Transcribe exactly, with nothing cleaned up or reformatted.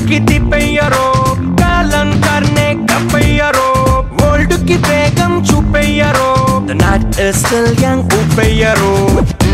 की తిప్పయ్యారో కాలం करने కప్పయ్యారో ఓల్డ్ की बेगम చూపయ్యారో the night is still young ఊపయ్యారో